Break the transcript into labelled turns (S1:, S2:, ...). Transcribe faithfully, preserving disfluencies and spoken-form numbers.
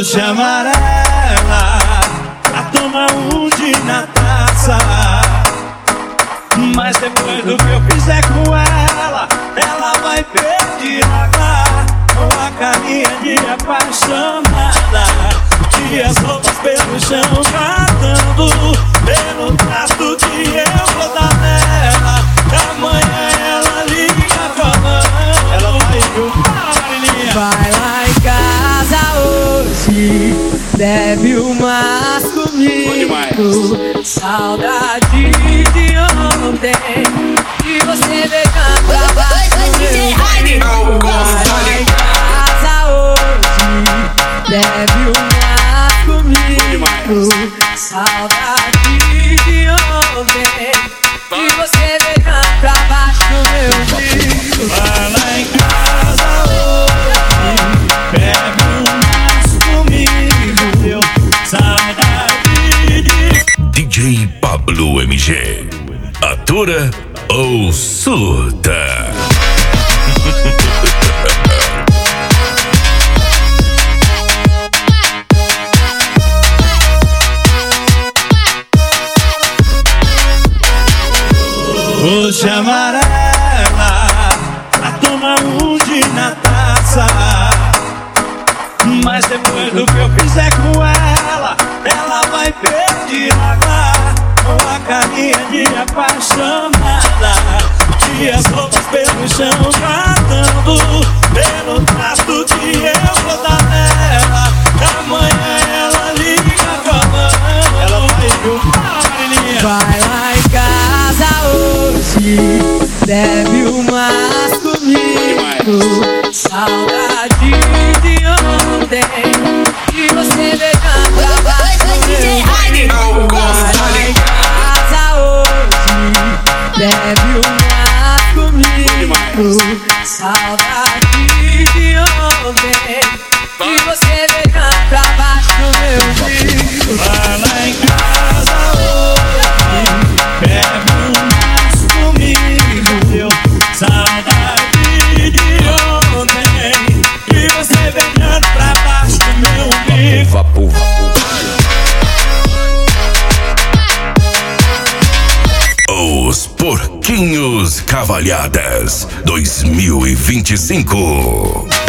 S1: Roxa amarela, pra tomar um de na taça. Mas depois do que eu fizer com ela, ela vai pedir água com a carinha de apaixonada. E as roupas pelo chão catando, pelo trasto que eu vou dar nela. Amanhã ela liga falando, ela vai filmar.
S2: Vai lá em casa hoje, bebe umas comigo. Saudade de ontem, de você beijando pra baixo do meu umbigo. Vai lá em casa hoje, bebe umas comigo. Saudade de ontem, de você beijando pra baixo do meu umbigo.
S1: Vai lá em casa hoje, bebe umas comigo, meu. Saudade de...
S3: D J Pablo M G, atura ou surta?
S1: Roxa amarela, pra tomar um de na taça. Mas depois do que eu fizer com ela, ela vai pedir água com a carinha de apaixonada. E as roupas pelo chão catando, pelo trasto que eu vou dar nela. Amanhã ela liga falando, ela vai filmar.
S2: Vai lá em casa hoje, bebe umas comigo. Saudade de ontem, de você beijando pra baixo do meu umbigo. Vai lá em casa hoje, bebe umas comigo. Saudade de ontem, de você beijando pra baixo do meu umbigo.
S1: Vai lá em casa hoje, bebe umas comigo, meu. Saudade de ontem, e você beijando pra baixo do meu umbigo.
S3: Vapo, vapo. Os Porquinhos Cavalhadas dois mil e vinte e cinco.